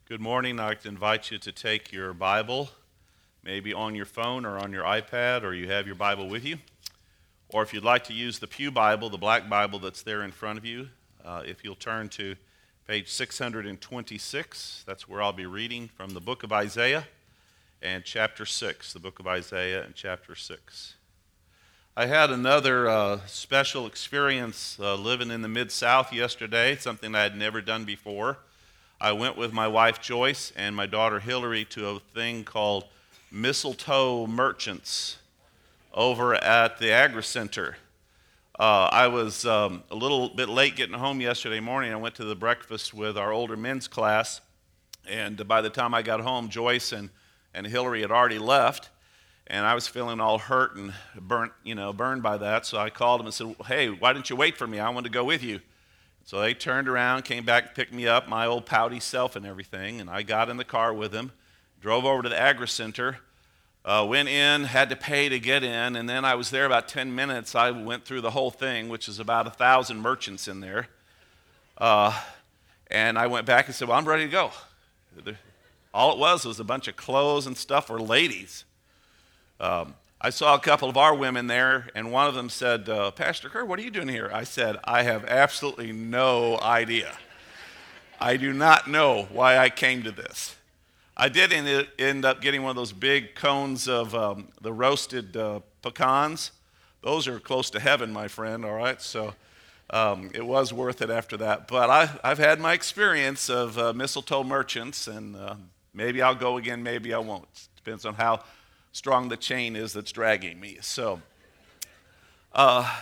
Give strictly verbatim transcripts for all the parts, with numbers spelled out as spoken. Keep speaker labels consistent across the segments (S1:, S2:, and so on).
S1: Good morning. I'd like to invite you to take your Bible, maybe on your phone or on your iPad, or you have your Bible with you. Or if you'd like to use the Pew Bible, the black Bible that's there in front of you, uh, if you'll turn to page six hundred twenty-six, that's where I'll be reading from the book of Isaiah and chapter six, the book of Isaiah and chapter six. I had another uh, special experience uh, living in the Mid-South yesterday, something I had never done before. I went with my wife Joyce and my daughter Hillary to a thing called Mistletoe Merchants over at the Agri Center. Uh, I was um, a little bit late getting home yesterday morning. I went to the breakfast with our older men's class, and by the time I got home, Joyce and, and Hillary had already left, and I was feeling all hurt and burnt, you know, burned by that. So I called them and said, "Hey, why didn't you wait for me? I wanted to go with you." So they turned around, came back and picked me up, my old pouty self and everything, and I got in the car with them, drove over to the Agri Center, uh, went in, had to pay to get in, and then I was there about ten minutes. I went through the whole thing, which is about a thousand merchants in there, uh, and I went back and said, "Well, I'm ready to go." All it was was a bunch of clothes and stuff for ladies. Um, I saw a couple of our women there, and one of them said, uh, "Pastor Kerr, what are you doing here?" I said, "I have absolutely no idea. I do not know why I came to this." I did end, end up getting one of those big cones of um, the roasted uh, pecans. Those are close to heaven, my friend, all right? So um, it was worth it after that. But I, I've had my experience of uh, mistletoe merchants, and uh, maybe I'll go again, maybe I won't. Depends on how strong the chain is that's dragging me. So, uh,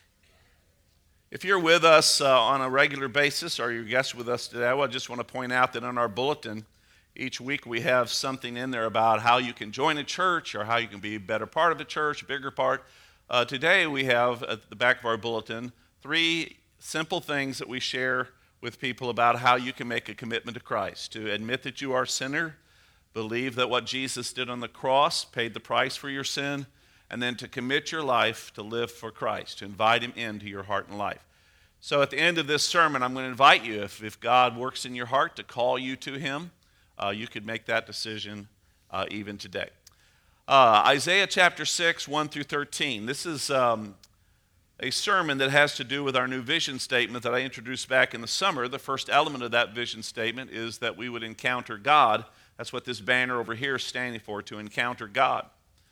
S1: if you're with us uh, on a regular basis, or you're a guest with us today, I just want to point out that in our bulletin, each week we have something in there about how you can join a church or how you can be a better part of a church, a bigger part. Uh, today we have at the back of our bulletin three simple things that we share with people about how you can make a commitment to Christ, to admit that you are a sinner, believe that what Jesus did on the cross paid the price for your sin, and then to commit your life to live for Christ, to invite him into your heart and life. So at the end of this sermon, I'm going to invite you, if, if God works in your heart, to call you to him. Uh, you could make that decision uh, even today. Uh, Isaiah chapter six, one through thirteen. This is um, a sermon that has to do with our new vision statement that I introduced back in the summer. The first element of that vision statement is that we would encounter God. That's what this banner over here is standing for, to encounter God.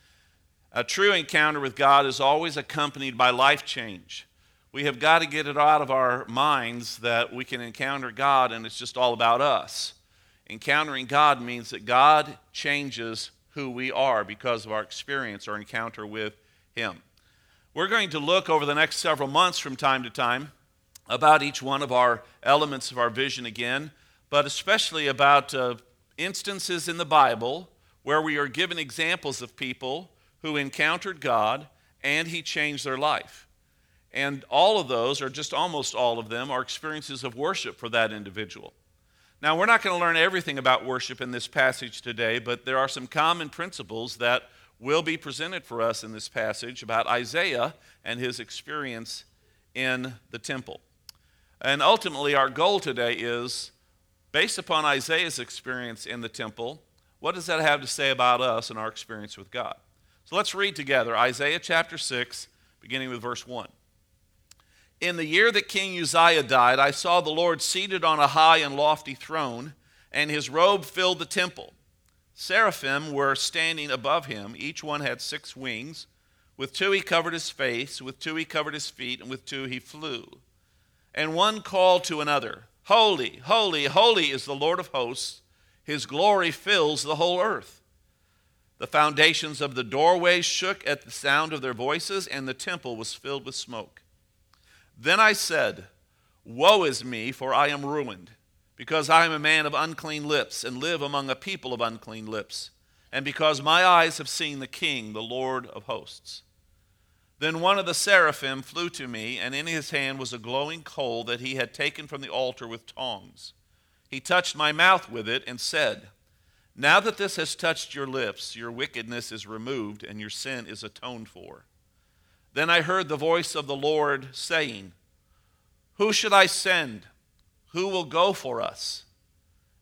S1: A true encounter with God is always accompanied by life change. We have got to get it out of our minds that we can encounter God and it's just all about us. Encountering God means that God changes who we are because of our experience or encounter with him. We're going to look over the next several months from time to time about each one of our elements of our vision again, but especially about uh, instances in the Bible where we are given examples of people who encountered God and he changed their life. And all of those, or just almost all of them, are experiences of worship for that individual. Now, we're not going to learn everything about worship in this passage today, but there are some common principles that will be presented for us in this passage about Isaiah and his experience in the temple. And ultimately, our goal today is, based upon Isaiah's experience in the temple, what does that have to say about us and our experience with God? So let's read together Isaiah chapter six, beginning with verse one. "In the year that King Uzziah died, I saw the Lord seated on a high and lofty throne, and his robe filled the temple. Seraphim were standing above him. Each one had six wings. With two he covered his face, with two he covered his feet, and with two he flew. And one called to another, 'Holy, holy, holy is the Lord of hosts. His glory fills the whole earth.' The foundations of the doorways shook at the sound of their voices, and the temple was filled with smoke. Then I said, 'Woe is me, for I am ruined, because I am a man of unclean lips, and live among a people of unclean lips, and because my eyes have seen the King, the Lord of hosts.' Then one of the seraphim flew to me, and in his hand was a glowing coal that he had taken from the altar with tongs. He touched my mouth with it and said, 'Now that this has touched your lips, your wickedness is removed, and your sin is atoned for.' Then I heard the voice of the Lord saying, 'Who should I send? Who will go for us?'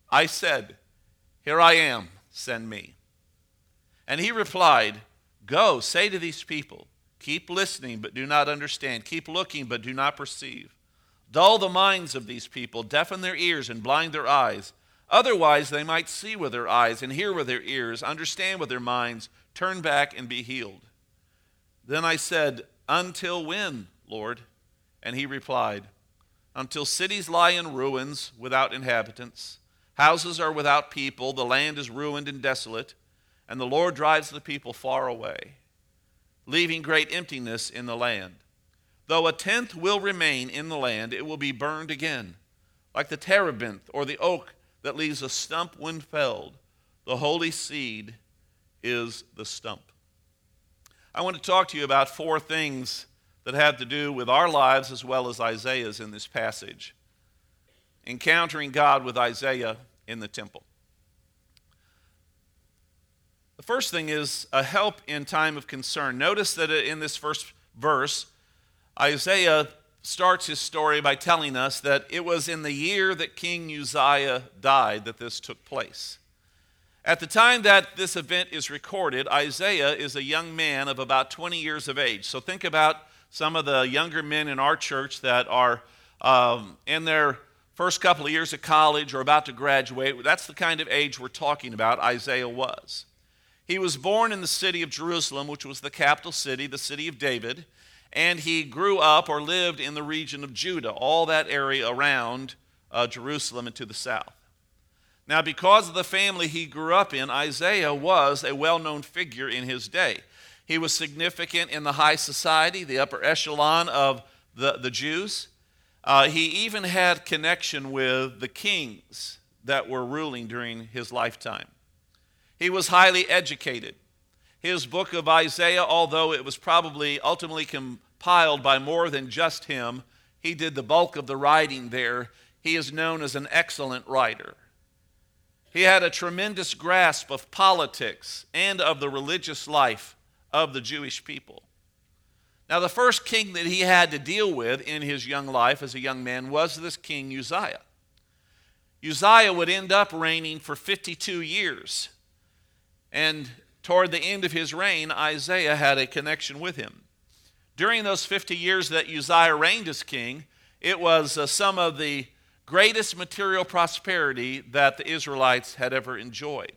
S1: I said, here I am, send me. And he replied, go, say to these people, keep listening, but do not understand. Keep looking, but do not perceive. Dull the minds of these people, deafen their ears and blind their eyes. Otherwise they might see with their eyes and hear with their ears, understand with their minds, turn back and be healed. Then I said, until when, Lord? And he replied, until cities lie in ruins without inhabitants, houses are without people, the land is ruined and desolate, and the Lord drives the people far away, leaving great emptiness in the land. Though a tenth will remain in the land, it will be burned again, like the terebinth or the oak that leaves a stump when felled. The holy seed is the stump. I want to talk to you about four things that have to do with our lives as well as Isaiah's in this passage. Encountering God with Isaiah in the temple. The first thing is a help in time of concern. Notice that in this first verse, Isaiah starts his story by telling us that it was in the year that King Uzziah died that this took place. At the time that this event is recorded, Isaiah is a young man of about twenty years of age. So think about some of the younger men in our church that are um, in their first couple of years of college or about to graduate. That's the kind of age we're talking about Isaiah was. He was born in the city of Jerusalem, which was the capital city, the city of David, and he grew up or lived in the region of Judah, all that area around uh, Jerusalem and to the south. Now, because of the family he grew up in, Isaiah was a well-known figure in his day. He was significant in the high society, the upper echelon of the, the Jews. Uh, he even had connection with the kings that were ruling during his lifetime. He was highly educated. His book of Isaiah, although it was probably ultimately compiled by more than just him, he did the bulk of the writing there. He is known as an excellent writer. He had a tremendous grasp of politics and of the religious life of the Jewish people. Now, the first king that he had to deal with in his young life as a young man was this king Uzziah. Uzziah would end up reigning for fifty-two years. And toward the end of his reign, Isaiah had a connection with him. During those fifty years that Uzziah reigned as king, it was uh, some of the greatest material prosperity that the Israelites had ever enjoyed.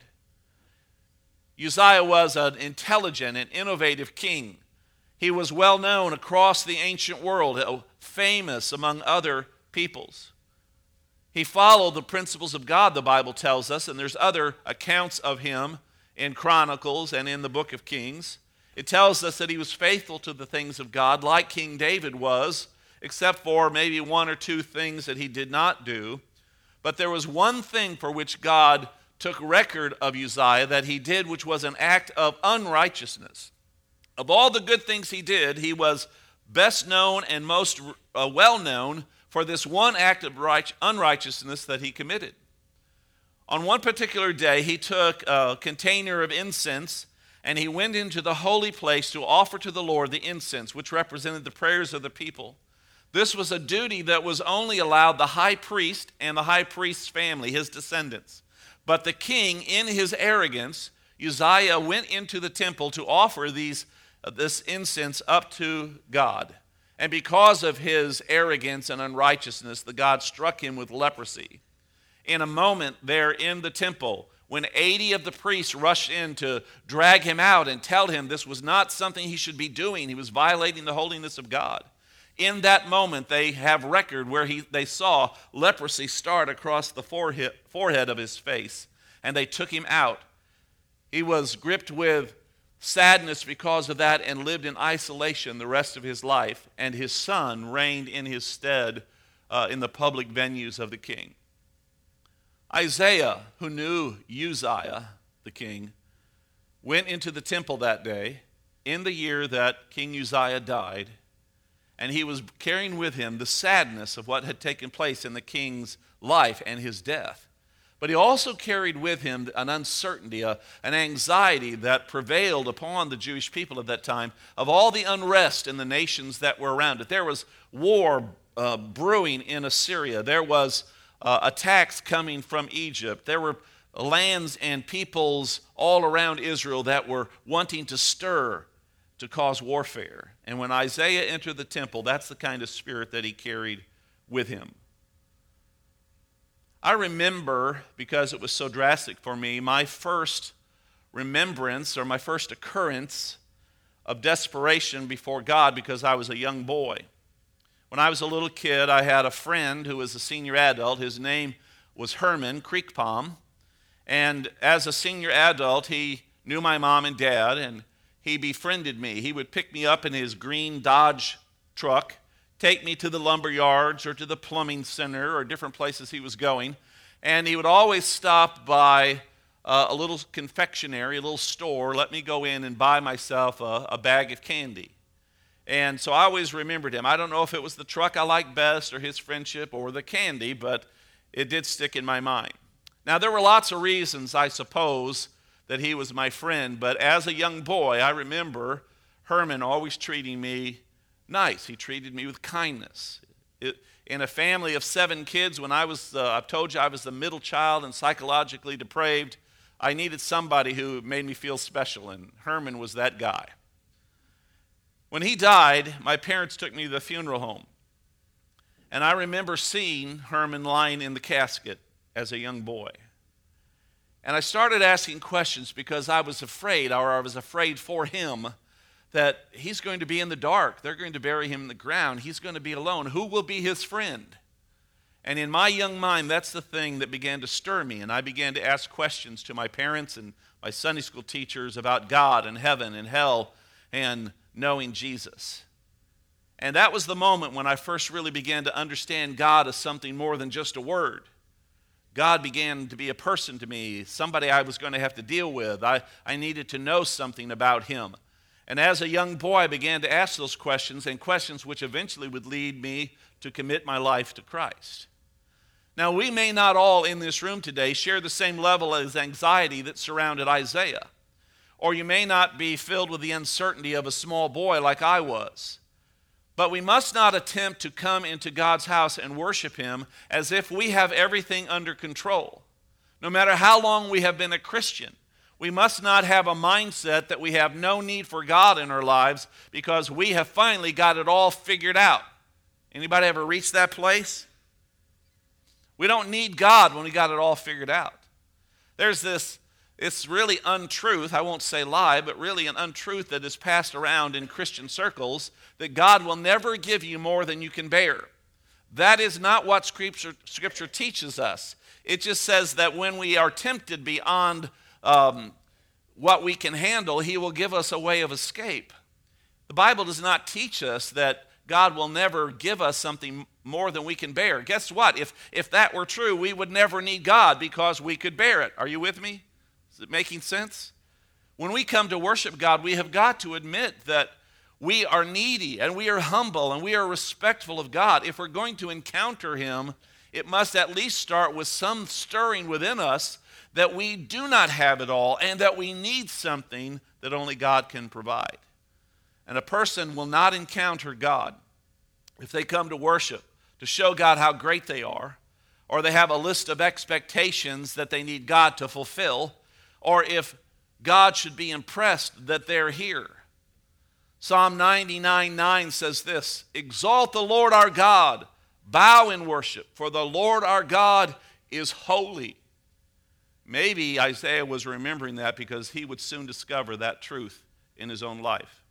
S1: Uzziah was an intelligent and innovative king. He was well known across the ancient world, famous among other peoples. He followed the principles of God, the Bible tells us, and there's other accounts of him in Chronicles and in the book of Kings. It tells us that he was faithful to the things of God, like King David was, except for maybe one or two things that he did not do. But there was one thing for which God took record of Uzziah that he did, which was an act of unrighteousness. Of all the good things he did, he was best known and most uh, well known for this one act of right, unrighteousness that he committed. On one particular day, he took a container of incense and he went into the holy place to offer to the Lord the incense, which represented the prayers of the people. This was a duty that was only allowed the high priest and the high priest's family, his descendants. But the king, in his arrogance, Uzziah went into the temple to offer these, uh, this incense up to God. And because of his arrogance and unrighteousness, the God struck him with leprosy. In a moment there in the temple, when eighty of the priests rushed in to drag him out and tell him this was not something he should be doing, he was violating the holiness of God. In that moment, they have record where he, they saw leprosy start across the forehead, forehead of his face, and they took him out. He was gripped with sadness because of that and lived in isolation the rest of his life, and his son reigned in his stead uh, in the public venues of the king. Isaiah, who knew Uzziah, the king, went into the temple that day in the year that King Uzziah died, and he was carrying with him the sadness of what had taken place in the king's life and his death. But he also carried with him an uncertainty, a, an anxiety that prevailed upon the Jewish people of that time of all the unrest in the nations that were around it. There was war uh, brewing in Assyria. There was uh, attacks coming from Egypt. There were lands and peoples all around Israel that were wanting to stir to cause warfare. And when Isaiah entered the temple, that's the kind of spirit that he carried with him. I remember, because it was so drastic for me, my first remembrance or my first occurrence of desperation before God because I was a young boy. When I was a little kid, I had a friend who was a senior adult. His name was Herman Creekpalm. And as a senior adult, he knew my mom and dad, and he befriended me. He would pick me up in his green Dodge truck, take me to the lumber yards or to the plumbing center or different places he was going. And he would always stop by uh, a little confectionery, a little store, let me go in and buy myself a, a bag of candy. And so I always remembered him. I don't know if it was the truck I liked best or his friendship or the candy, but it did stick in my mind. Now, there were lots of reasons, I suppose, that he was my friend, but as a young boy, I remember Herman always treating me nice. He treated me with kindness. It, in a family of seven kids, when I was, uh, I've told you I was the middle child and psychologically depraved, I needed somebody who made me feel special, and Herman was that guy. When he died, my parents took me to the funeral home. And I remember seeing Herman lying in the casket as a young boy. And I started asking questions because I was afraid, or I was afraid for him, that he's going to be in the dark. They're going to bury him in the ground. He's going to be alone. Who will be his friend? And in my young mind, that's the thing that began to stir me. And I began to ask questions to my parents and my Sunday school teachers about God and heaven and hell and knowing Jesus. And that was the moment when I first really began to understand God as something more than just a word. God began to be a person to me, somebody I was going to have to deal with. I, I needed to know something about him. And as a young boy, I began to ask those questions, and questions which eventually would lead me to commit my life to Christ. Now, we may not all in this room today share the same level of anxiety that surrounded Isaiah. Or you may not be filled with the uncertainty of a small boy like I was. But we must not attempt to come into God's house and worship him as if we have everything under control. No matter how long we have been a Christian, we must not have a mindset that we have no need for God in our lives because we have finally got it all figured out. Anybody ever reached that place? We don't need God when we got it all figured out. There's this It's really untruth, I won't say lie, but really an untruth that is passed around in Christian circles, that God will never give you more than you can bear. That is not what Scripture, Scripture teaches us. It just says that when we are tempted beyond um, what we can handle, he will give us a way of escape. The Bible does not teach us that God will never give us something more than we can bear. Guess what? If, if that were true, we would never need God because we could bear it. Are you with me? Is it making sense? When we come to worship God, we have got to admit that we are needy and we are humble and we are respectful of God. If we're going to encounter him, it must at least start with some stirring within us that we do not have it all and that we need something that only God can provide. And a person will not encounter God if they come to worship to show God how great they are, or they have a list of expectations that they need God to fulfill, or if God should be impressed that they're here. Psalm ninety-nine nine says this, "Exalt the Lord our God, bow in worship, for the Lord our God is holy." Maybe Isaiah was remembering that because he would soon discover that truth in his own life.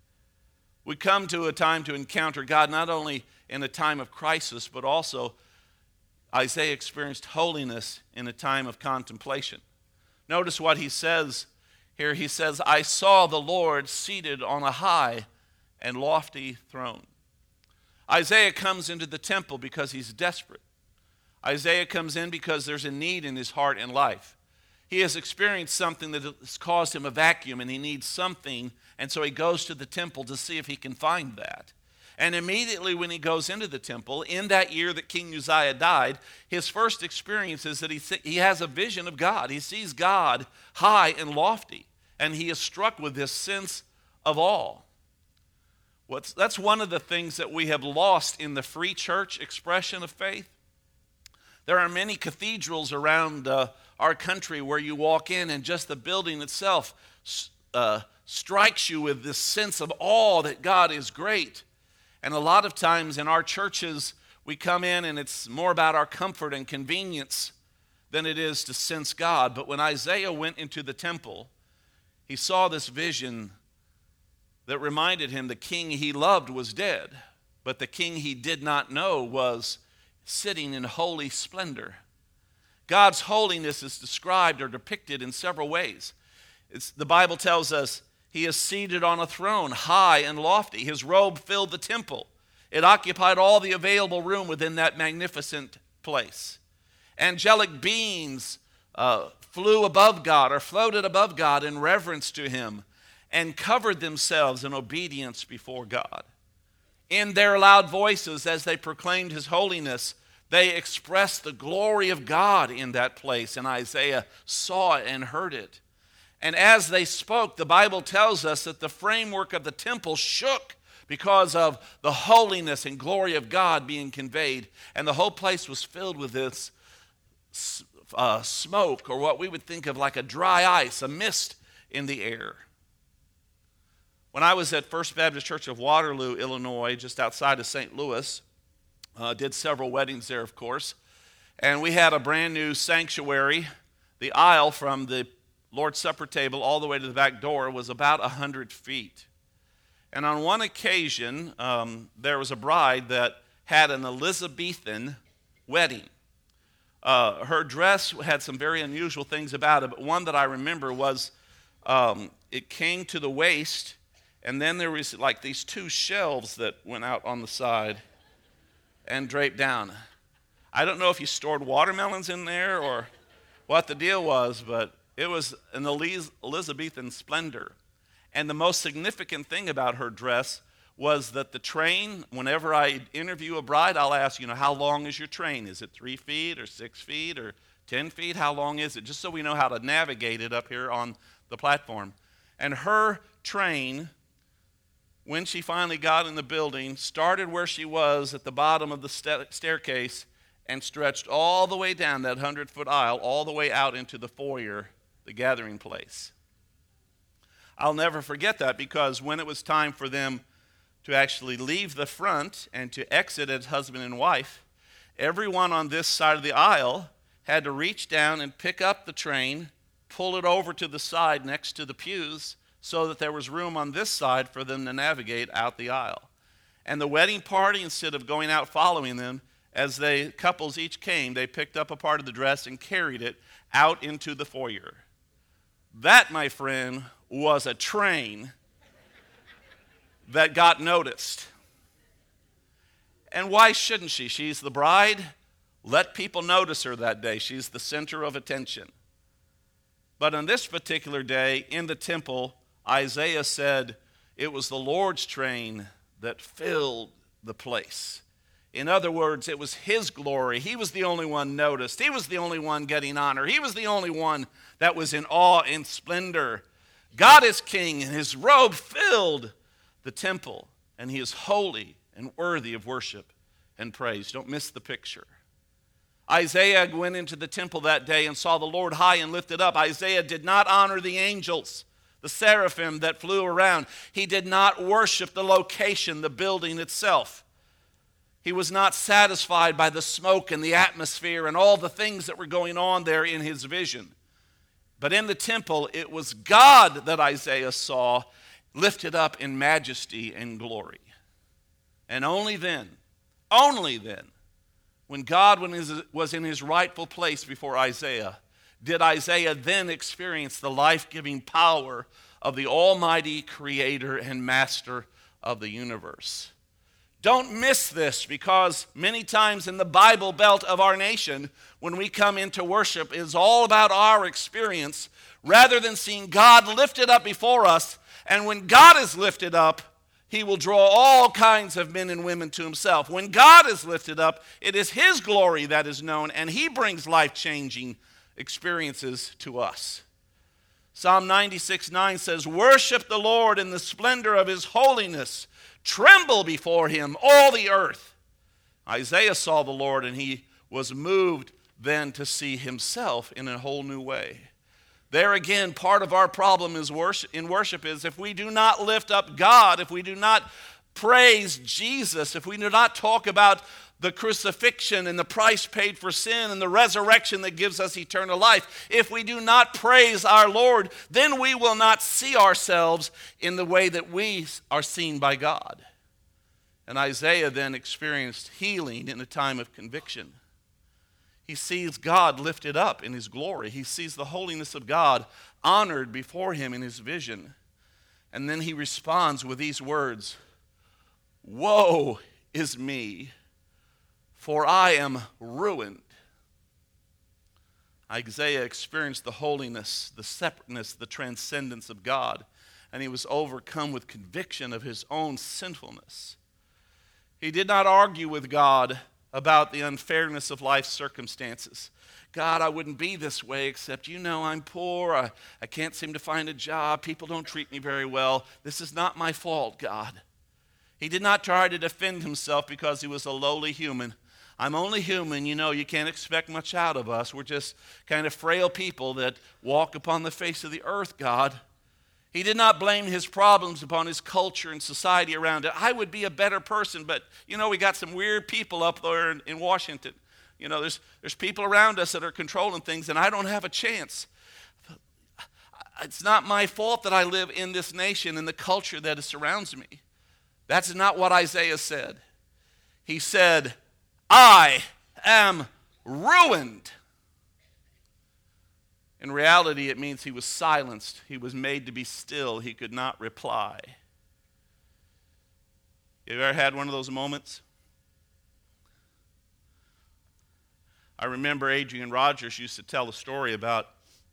S1: We come to a time to encounter God not only in a time of crisis, but also Isaiah experienced holiness in a time of contemplation. Notice what he says here. He says, "I saw the Lord seated on a high and lofty throne." Isaiah comes into the temple because he's desperate. Isaiah comes in because there's a need in his heart and life. He has experienced something that has caused him a vacuum, and he needs something, and so he goes to the temple to see if he can find that. And immediately when he goes into the temple, in that year that King Uzziah died, his first experience is that he, he has a vision of God. He sees God high and lofty, and he is struck with this sense of awe. What's, that's one of the things that we have lost in the free church expression of faith.
S2: There are many cathedrals around uh, our country where you walk in and just the building itself uh, strikes you with this sense of awe that God is great. And a lot of times in our churches, we come in and it's more about our comfort and convenience than it is to sense God. But when Isaiah went into the temple, he saw this vision that reminded him the king he loved was dead, but the king he did not know was sitting in holy splendor. God's holiness is described or depicted in several ways. It's, the Bible tells us he is seated on a throne, high and lofty. His robe filled the temple. It occupied all the available room within that magnificent place. Angelic beings uh, flew above God or floated above God in reverence to him and covered themselves in obedience before God. In their loud voices, as they proclaimed his holiness, they expressed the glory of God in that place, and Isaiah saw it and heard it. And as they spoke, the Bible tells us that the framework of the temple shook because of the holiness and glory of God being conveyed, and the whole place was filled with this uh, smoke, or what we would think of like a dry ice, a mist in the air. When I was at First Baptist Church of Waterloo, Illinois, just outside of Saint Louis, uh, did several weddings there, of course, and we had a brand new sanctuary. The aisle from the Lord's Supper table all the way to the back door was about one hundred feet. And on one occasion, um, there was a bride that had an Elizabethan wedding. Uh, her dress had some very unusual things about it, but one that I remember was um, it came to the waist, and then there was like these two shelves that went out on the side and draped down. I don't know if you stored watermelons in there or what the deal was, but it was an Elizabethan splendor. And the most significant thing about her dress was that the train, whenever I interview a bride, I'll ask, you know, how long is your train? Is it three feet or six feet or ten feet? How long is it? Just so we know how to navigate it up here on the platform. And her train, when she finally got in the building, started where she was at the bottom of the st- staircase and stretched all the way down that hundred-foot aisle, all the way out into the foyer, the gathering place. I'll never forget that, because when it was time for them to actually leave the front and to exit as husband and wife, everyone on this side of the aisle had to reach down and pick up the train, pull it over to the side next to the pews so that there was room on this side for them to navigate out the aisle. And the wedding party, instead of going out following them, as they couples each came, they picked up a part of the dress and carried it out into the foyer. That, my friend, was a train that got noticed. And why shouldn't she? She's the bride. Let people notice her that day. She's the center of attention. But on this particular day in the temple, Isaiah said it was the Lord's train that filled the place. In other words, it was his glory. He was the only one noticed. He was the only one getting honor. He was the only one that was in awe and splendor. God is king, and his robe filled the temple, and he is holy and worthy of worship and praise. Don't miss the picture. Isaiah went into the temple that day and saw the Lord high and lifted up. Isaiah did not honor the angels, the seraphim that flew around. He did not worship the location, the building itself. He was not satisfied by the smoke and the atmosphere and all the things that were going on there in his vision. But in the temple, it was God that Isaiah saw lifted up in majesty and glory. And only then, only then, when God was in his rightful place before Isaiah, did Isaiah then experience the life-giving power of the almighty creator and master of the universe. Don't miss this, because many times in the Bible Belt of our nation, when we come into worship, it is all about our experience rather than seeing God lifted up before us. And when God is lifted up, he will draw all kinds of men and women to himself. When God is lifted up, it is his glory that is known, and he brings life-changing experiences to us. Psalm ninety-six nine says, "Worship the Lord in the splendor of his holiness. Tremble before him, all the earth." Isaiah saw the Lord, and he was moved then to see himself in a whole new way. There again, part of our problem is worship, in worship is if we do not lift up God, if we do not praise Jesus, if we do not talk about the crucifixion and the price paid for sin and the resurrection that gives us eternal life, if we do not praise our Lord, then we will not see ourselves in the way that we are seen by God. And Isaiah then experienced healing in a time of conviction. He sees God lifted up in his glory. He sees the holiness of God honored before him in his vision. And then he responds with these words, "Woe is me, for I am ruined." Isaiah experienced the holiness, the separateness, the transcendence of God, and he was overcome with conviction of his own sinfulness. He did not argue with God about the unfairness of life's circumstances. God, I wouldn't be this way except, you know, I'm poor. I, I can't seem to find a job. People don't treat me very well. This is not my fault, God. He did not try to defend himself because he was a lowly human. I'm only human, you know, you can't expect much out of us. We're just kind of frail people that walk upon the face of the earth, God. He did not blame his problems upon his culture and society around it. I would be a better person, but, you know, we got some weird people up there in, in Washington. You know, there's, there's people around us that are controlling things, and I don't have a chance. It's not my fault that I live in this nation and the culture that surrounds me. That's not what Isaiah said. He said, I am ruined. In reality, it means he was silenced. He was made to be still. He could not reply. You ever had one of those moments? I remember Adrian Rogers used to tell a story about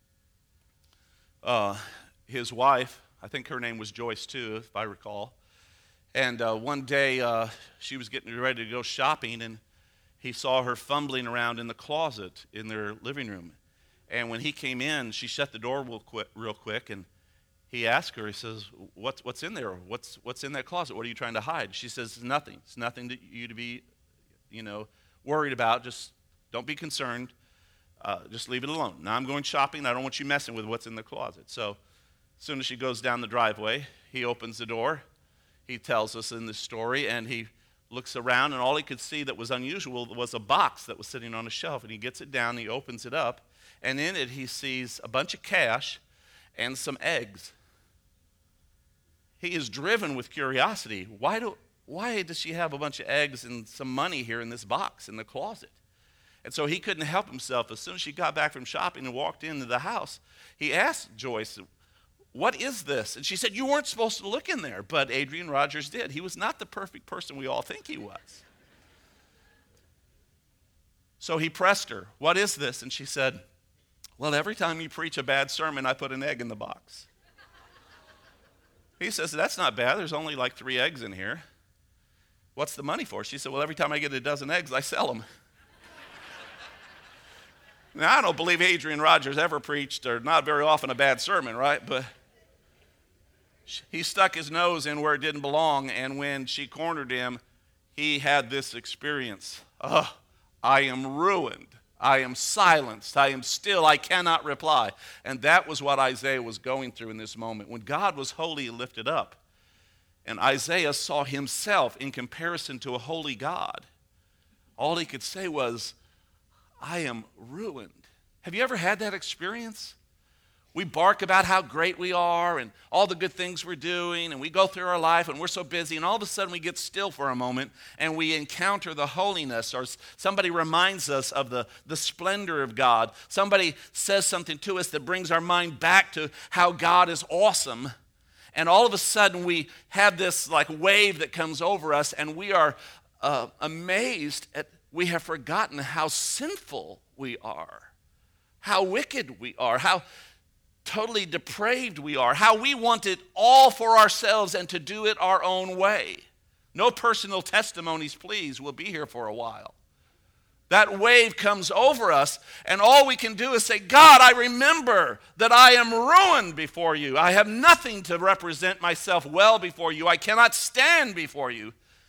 S2: uh, his wife. I think her name was Joyce too, if I recall. And uh, one day uh, she was getting ready to go shopping, and he saw her fumbling around in the closet in their living room. And when he came in, she shut the door real quick, real quick, and he asked her, he says, what's, what's in there? What's, what's in that closet? What are you trying to hide? She says, it's nothing. It's nothing that you to be, you know, worried about. Just don't be concerned. Uh, just leave it alone. Now I'm going shopping. I don't want you messing with what's in the closet. So as soon as she goes down the driveway, he opens the door. He tells us in this story, and he looks around, and all he could see that was unusual was a box that was sitting on a shelf. And he gets it down, he opens it up, and in it he sees a bunch of cash and some eggs. He is driven with curiosity. Why do why does she have a bunch of eggs and some money here in this box in the closet? And so he couldn't help himself. As soon as she got back from shopping and walked into the house, he asked Joyce, what is this? And she said, you weren't supposed to look in there, but Adrian Rogers did. He was not the perfect person we all think he was. So he pressed her, what is this? And she said, well, every time you preach a bad sermon, I put an egg in the box. He says, that's not bad. There's only like three eggs in here. What's the money for? She said, well, every time I get a dozen eggs, I sell them. Now, I don't believe Adrian Rogers ever preached, or not very often, a bad sermon, right? But he stuck his nose in where it didn't belong, and when she cornered him, he had this experience. Oh, I am ruined. I am silenced. I am still. I cannot reply. And that was what Isaiah was going through in this moment. When God was holy and lifted up, and Isaiah saw himself in comparison to a holy God, all he could say was, I am ruined. Have you ever had that experience? We bark about how great we are and all the good things we're doing, and we go through our life and we're so busy, and all of a sudden we get still for a moment and we encounter the holiness, or somebody reminds us of the, the splendor of God. Somebody says something to us that brings our mind back to how God is awesome, and all of a sudden we have this like wave that comes over us, and we are uh, amazed at, we have forgotten how sinful we are, how wicked we are, how totally depraved we are, how we want it all for ourselves and to do it our own way. No personal testimonies, please. We'll be here for a while. That wave comes over us, and all we can do is say, God, I remember that I am ruined before you. I have nothing to represent myself well before you. I cannot stand before you.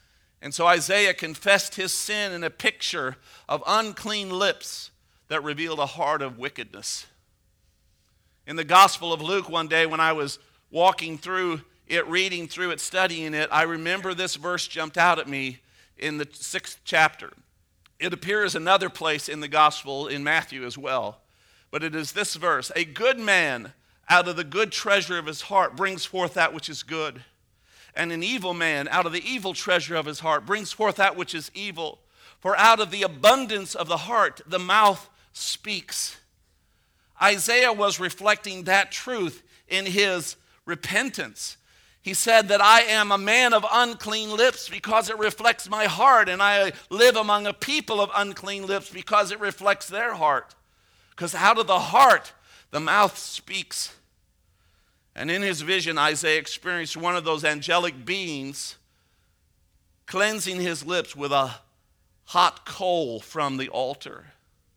S2: And so Isaiah confessed his sin in a picture of unclean lips that revealed a heart of wickedness. In the Gospel of Luke one day when I was walking through it, reading through it, studying it, I remember this verse jumped out at me in the sixth chapter. It appears another place in the Gospel in Matthew as well. But it is this verse: a good man out of the good treasure of his heart brings forth that which is good. And an evil man out of the evil treasure of his heart brings forth that which is evil. For out of the abundance of the heart, the mouth speaks. Isaiah was reflecting that truth in his repentance. He said that I am a man of unclean lips because it reflects my heart, and I live among a people of unclean lips because it reflects their heart. Because out of the heart, the mouth speaks. And in his vision, Isaiah experienced one of those angelic beings cleansing his lips with a hot coal from the altar.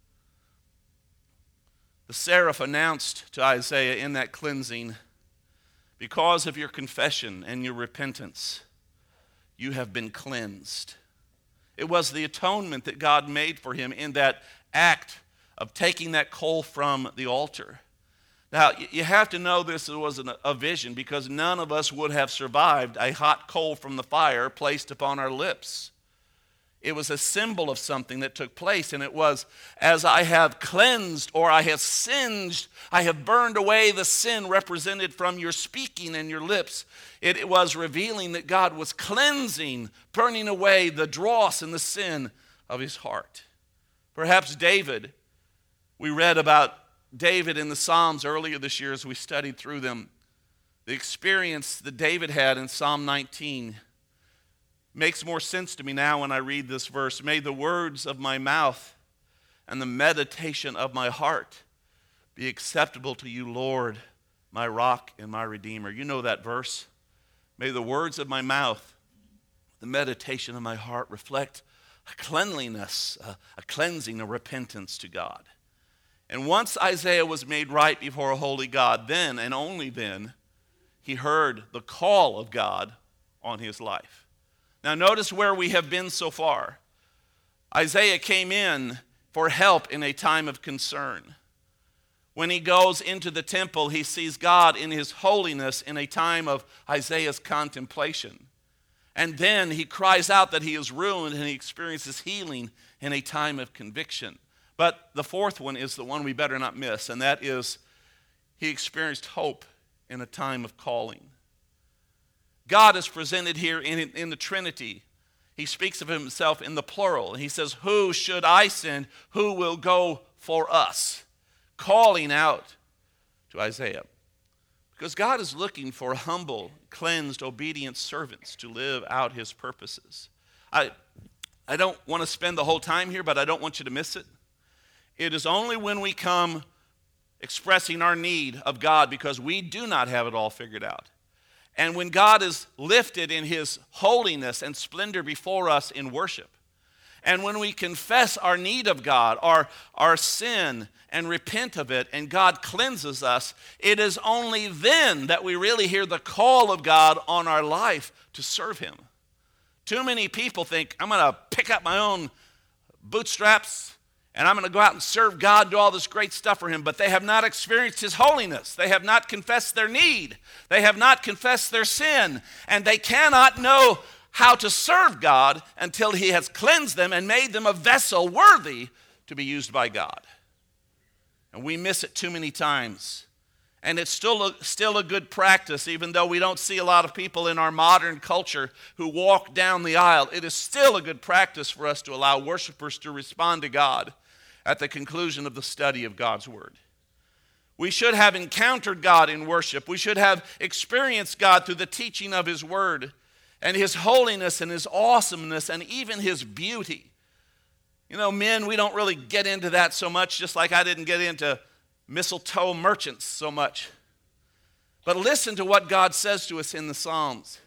S2: The seraph announced to Isaiah in that cleansing, because of your confession and your repentance, you have been cleansed. It was the atonement that God made for him in that act of taking that coal from the altar. Now, you have to know this was a vision, because none of us would have survived a hot coal from the fire placed upon our lips. It was a symbol of something that took place, and it was, as I have cleansed or I have singed, I have burned away the sin represented from your speaking and your lips. It, it was revealing that God was cleansing, burning away the dross and the sin of his heart. Perhaps David, we read about David in the Psalms earlier this year as we studied through them. The experience that David had in Psalm nineteen makes more sense to me now when I read this verse. May the words of my mouth and the meditation of my heart be acceptable to you, Lord, my rock and my redeemer. You know that verse. May the words of my mouth, the meditation of my heart reflect a cleanliness, a, a cleansing, a repentance to God. And once Isaiah was made right before a holy God, then and only then, he heard the call of God on his life. Now notice where we have been so far. Isaiah came in for help in a time of concern. When he goes into the temple, he sees God in his holiness in a time of Isaiah's contemplation. And then he cries out that he is ruined, and he experiences healing in a time of conviction. But the fourth one is the one we better not miss, and that is he experienced hope in a time of calling. God is presented here in, in the Trinity. He speaks of himself in the plural. He says, who should I send? Who will go for us? Calling out to Isaiah. Because God is looking for humble, cleansed, obedient servants to live out his purposes. I, I don't want to spend the whole time here, but I don't want you to miss it. It is only when we come expressing our need of God because we do not have it all figured out. And when God is lifted in his holiness and splendor before us in worship, and when we confess our need of God, our, our sin, and repent of it, and God cleanses us, it is only then that we really hear the call of God on our life to serve him. Too many people think, I'm going to pick up my own bootstraps, and I'm going to go out and serve God, do all this great stuff for him, but they have not experienced his holiness. They have not confessed their need. They have not confessed their sin, and they cannot know how to serve God until he has cleansed them and made them a vessel worthy to be used by God. And we miss it too many times. And it's still a, still a good practice, even though we don't see a lot of people in our modern culture who walk down the aisle. It is still a good practice for us to allow worshipers to respond to God at the conclusion of the study of God's word. We should have encountered God in worship. We should have experienced God through the teaching of his word and his holiness and his awesomeness and even his beauty. You know, men, we don't really get into that so much, just like I didn't get into mistletoe merchants so much. But listen to what God says to us in the Psalms.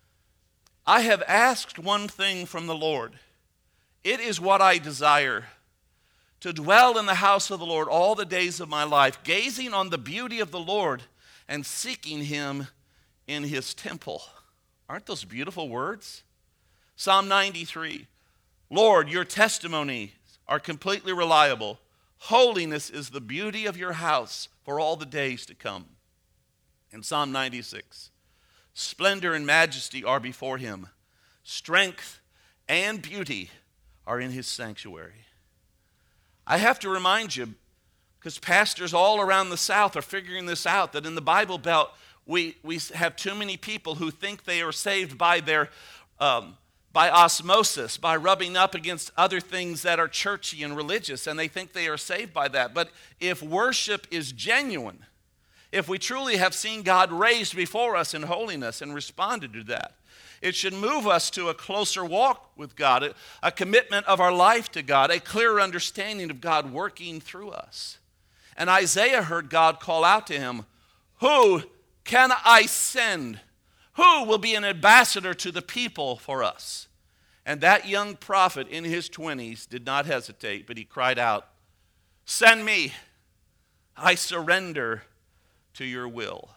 S2: I have asked one thing from the Lord. It is what I desire, to dwell in the house of the Lord all the days of my life, gazing on the beauty of the Lord and seeking him in his temple. Aren't those beautiful words? Psalm ninety-three, Lord, your testimonies are completely reliable. Holiness is the beauty of your house for all the days to come. In Psalm ninety-six, splendor and majesty are before him. Strength and beauty are in his sanctuary. I have to remind you, because pastors all around the South are figuring this out, that in the Bible Belt, we, we have too many people who think they are saved by their um, by osmosis, by rubbing up against other things that are churchy and religious, and they think they are saved by that. But if worship is genuine, if we truly have seen God raised before us in holiness and responded to that, it should move us to a closer walk with God, a commitment of our life to God, a clearer understanding of God working through us. And Isaiah heard God call out to him, who can I send? Who will be an ambassador to the people for us? And that young prophet in his twenties did not hesitate, but he cried out, send me. I surrender to your will.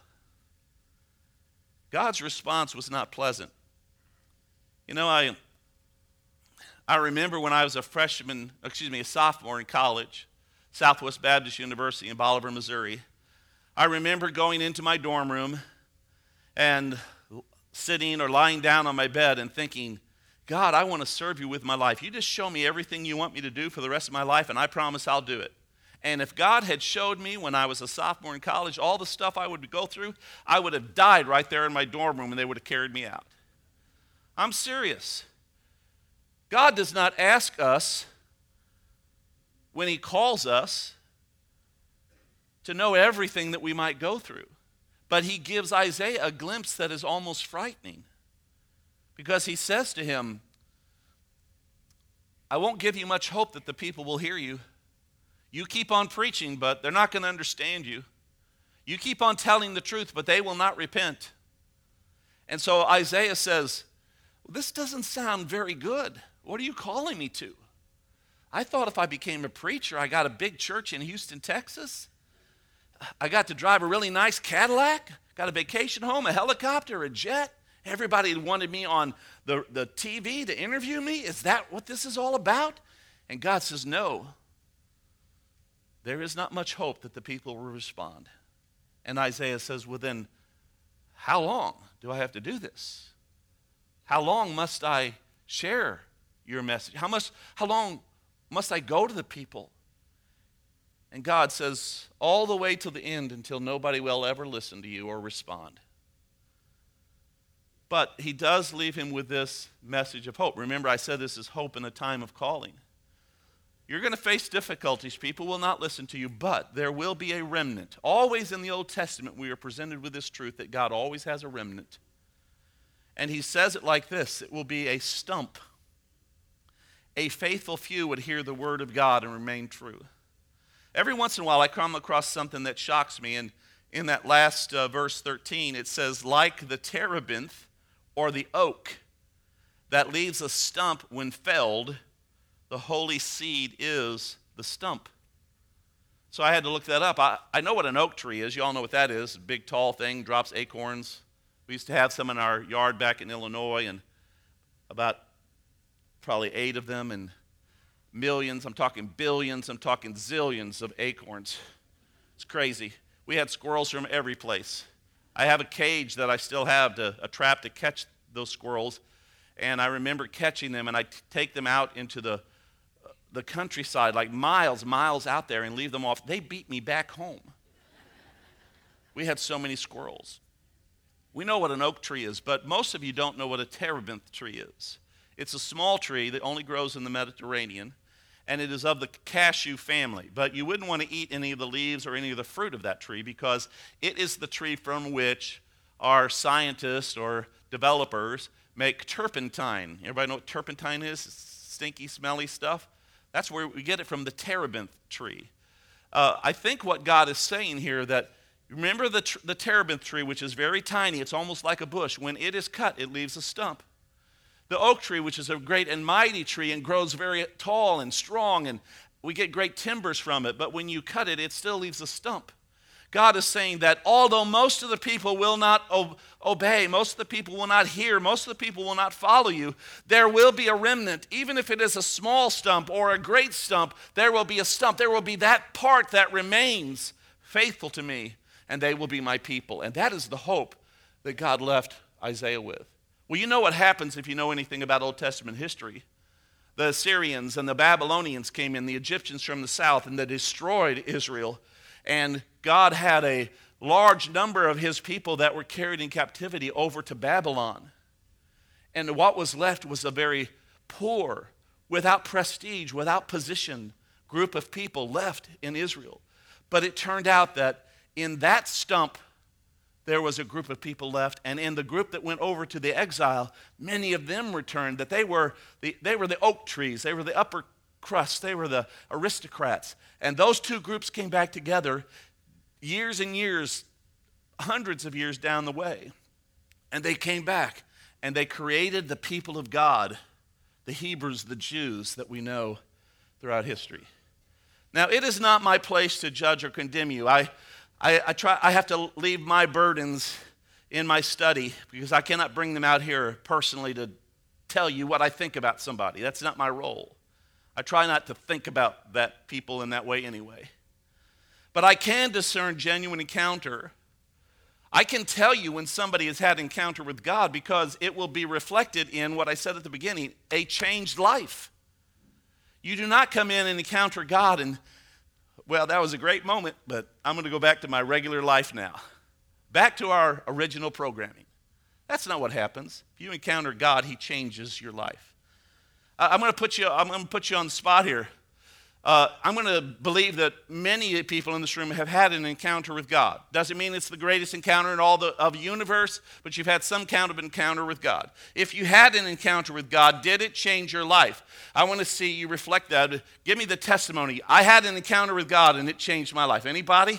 S2: God's response was not pleasant. You know, I, I remember when I was a freshman, excuse me, a sophomore in college, Southwest Baptist University in Bolivar, Missouri. I remember going into my dorm room and sitting or lying down on my bed and thinking, God, I want to serve you with my life. You just show me everything you want me to do for the rest of my life, and I promise I'll do it. And if God had showed me when I was a sophomore in college all the stuff I would go through, I would have died right there in my dorm room and they would have carried me out. I'm serious. God does not ask us when he calls us to know everything that we might go through. But he gives Isaiah a glimpse that is almost frightening. Because he says to him, I won't give you much hope that the people will hear you. You keep on preaching, but they're not going to understand you. You keep on telling the truth, but they will not repent. And so Isaiah says, this doesn't sound very good. What are you calling me to? I thought if I became a preacher, I got a big church in Houston, Texas. I got to drive a really nice Cadillac, got a vacation home, a helicopter, a jet. Everybody wanted me on the, the T V to interview me. Is that what this is all about? And God says, no. There is not much hope that the people will respond. And Isaiah says, well then, how long do I have to do this? How long must I share your message? How much, how long must I go to the people? And God says, all the way to the end until nobody will ever listen to you or respond. But he does leave him with this message of hope. Remember, I said this is hope in a time of calling. You're going to face difficulties. People will not listen to you, but there will be a remnant. Always in the Old Testament, we are presented with this truth that God always has a remnant. And he says it like this, it will be a stump. A faithful few would hear the word of God and remain true. Every once in a while, I come across something that shocks me, and in that last uh, verse thirteen, it says, like the terebinth or the oak that leaves a stump when felled, the holy seed is the stump. So I had to look that up. I, I know what an oak tree is. You all know what that is. A big, tall thing, drops acorns. We used to have some in our yard back in Illinois, and about probably eight of them, and millions, I'm talking billions, I'm talking zillions of acorns. It's crazy. We had squirrels from every place. I have a cage that I still have, to, a trap to catch those squirrels, and I remember catching them, and I t- take them out into the the countryside, like miles, miles out there, and leave them off. They beat me back home. We had so many squirrels. We know what an oak tree is, but most of you don't know what a terebinth tree is. It's a small tree that only grows in the Mediterranean, and it is of the cashew family. But you wouldn't want to eat any of the leaves or any of the fruit of that tree, because it is the tree from which our scientists or developers make turpentine. Everybody know what turpentine is? Stinky, smelly stuff. That's where we get it from, the terebinth tree. Uh, I think what God is saying here, that remember the, tr- the terebinth tree, which is very tiny. It's almost like a bush. When it is cut, it leaves a stump. The oak tree, which is a great and mighty tree and grows very tall and strong, and we get great timbers from it, but when you cut it, it still leaves a stump. God is saying that although most of the people will not o- obey, most of the people will not hear, most of the people will not follow you, there will be a remnant. Even if it is a small stump or a great stump, there will be a stump. There will be that part that remains faithful to me, and they will be my people. And that is the hope that God left Isaiah with. Well, you know what happens if you know anything about Old Testament history. The Assyrians and the Babylonians came in, the Egyptians from the south, and they destroyed Israel. And God had a large number of his people that were carried in captivity over to Babylon. And what was left was a very poor, without prestige, without position group of people left in Israel. But it turned out that in that stump, there was a group of people left, and in the group that went over to the exile, many of them returned, that they were the, they were the oak trees, they were the upper crust, they were the aristocrats. And those two groups came back together years and years, hundreds of years down the way. And they came back, and they created the people of God, the Hebrews, the Jews that we know throughout history. Now, it is not my place to judge or condemn you. I I, I, try, I have to leave my burdens in my study because I cannot bring them out here personally to tell you what I think about somebody. That's not my role. I try not to think about that people in that way anyway. But I can discern genuine encounter. I can tell you when somebody has had encounter with God because it will be reflected in what I said at the beginning, a changed life. You do not come in and encounter God and, well, that was a great moment, but I'm going to go back to my regular life now. Back to our original programming. That's not what happens. If you encounter God, he changes your life. Uh, I'm going to put you, I'm going to put you on the spot here. Uh, I'm going to believe that many people in this room have had an encounter with God. Doesn't mean it's the greatest encounter in all the, of the universe, but you've had some kind of encounter with God. If you had an encounter with God, did it change your life? I want to see you reflect that. Give me the testimony. I had an encounter with God and it changed my life. Anybody?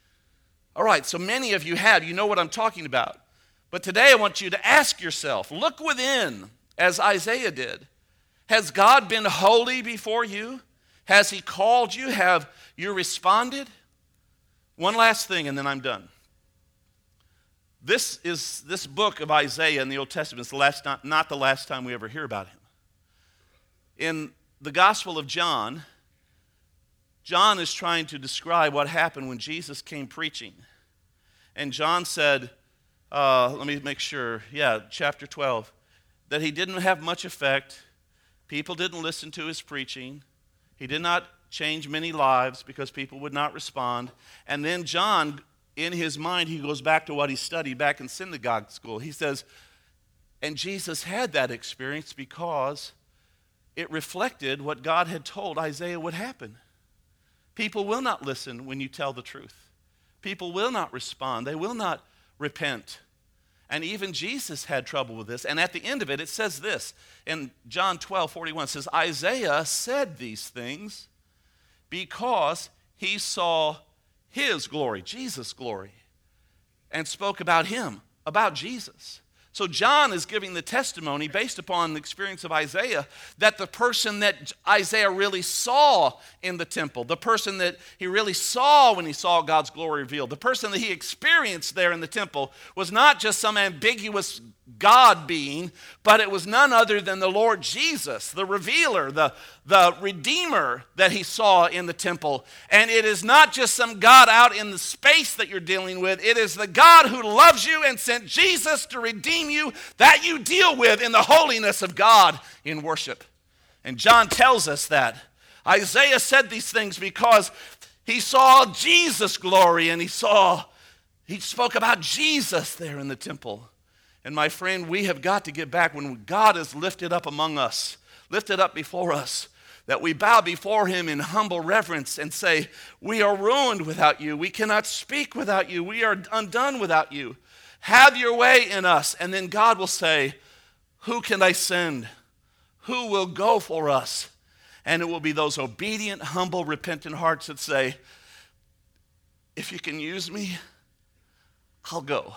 S2: All right, so many of you have. You know what I'm talking about. But today I want you to ask yourself, look within as Isaiah did. Has God been holy before you? Has he called you? Have you responded? One last thing, and then I'm done. This is this book of Isaiah in the Old Testament is the last, not, not the last time we ever hear about him. In the Gospel of John, John is trying to describe what happened when Jesus came preaching. And John said, uh, let me make sure, yeah, chapter twelve, that he didn't have much effect. People didn't listen to his preaching. He did not change many lives because people would not respond. And then John, in his mind, he goes back to what he studied back in synagogue school. He says, and Jesus had that experience because it reflected what God had told Isaiah would happen. People will not listen when you tell the truth. People will not respond. They will not repent. And even Jesus had trouble with this. And at the end of it, it says this. In John twelve forty-one, it says, Isaiah said these things because he saw his glory, Jesus' glory, and spoke about him, about Jesus. So John is giving the testimony based upon the experience of Isaiah that the person that Isaiah really saw in the temple, the person that he really saw when he saw God's glory revealed, the person that he experienced there in the temple was not just some ambiguous God being, but it was none other than the Lord Jesus, the revealer, the, the redeemer that he saw in the temple. And it is not just some God out in the space that you're dealing with. It is the God who loves you and sent Jesus to redeem you that you deal with in the holiness of God in worship. And John tells us that. Isaiah said these things because he saw Jesus' glory and he saw, he spoke about Jesus there in the temple. And my friend, we have got to get back when God is lifted up among us, lifted up before us, that we bow before him in humble reverence and say, we are ruined without you. We cannot speak without you. We are undone without you. Have your way in us. And then God will say, who can I send? Who will go for us? And it will be those obedient, humble, repentant hearts that say, if you can use me, I'll go.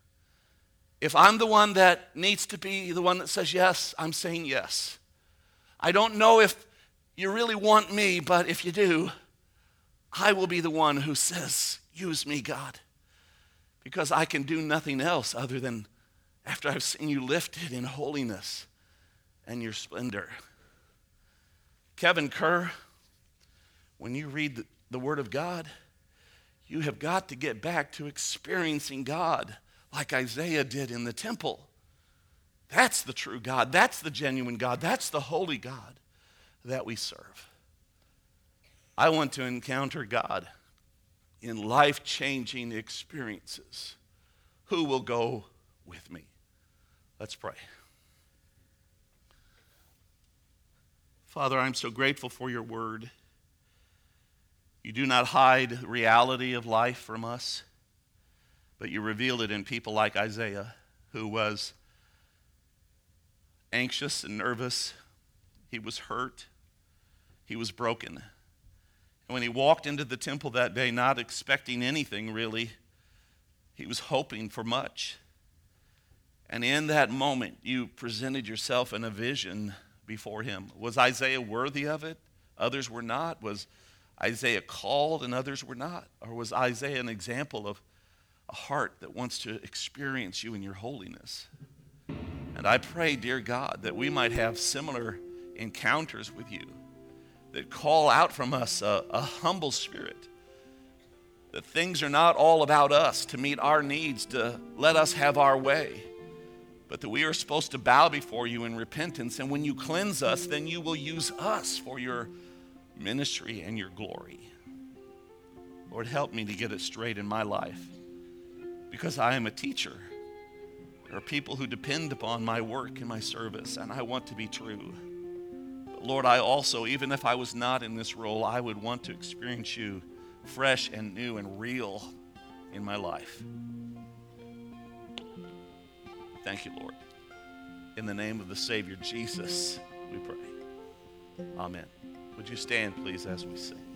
S2: If I'm the one that needs to be the one that says yes, I'm saying yes. I don't know if you really want me, but if you do, I will be the one who says Use me, God, because I can do nothing else other than after I've seen you lifted in holiness and your splendor. Kevin Kerr, when you read the, the Word of God, you have got to get back to experiencing God like Isaiah did in the temple. That's the true God. That's the genuine God. That's the holy God that we serve. I want to encounter God in life-changing experiences. Who will go with me? Let's pray. Father, I'm so grateful for your word. You do not hide the reality of life from us, but you revealed it in people like Isaiah, who was anxious and nervous. He was hurt. He was broken. And when he walked into the temple that day, not expecting anything really, he was hoping for much. And in that moment, you presented yourself in a vision before him. Was Isaiah worthy of it? Others were not. Was Isaiah called and others were not? Or was Isaiah an example of a heart that wants to experience you in your holiness? And I pray, dear God, that we might have similar encounters with you that call out from us a, a humble spirit, that things are not all about us to meet our needs, to let us have our way, but that we are supposed to bow before you in repentance, and when you cleanse us, then you will use us for your ministry and your glory. Lord, help me to get it straight in my life, because I am a teacher. There are people who depend upon my work and my service, and I want to be true. But Lord, I also, even if I was not in this role, I would want to experience you fresh and new and real in my life. Thank you, Lord. In the name of the Savior, Jesus, we pray. Amen. Would you stand, please, as we sing?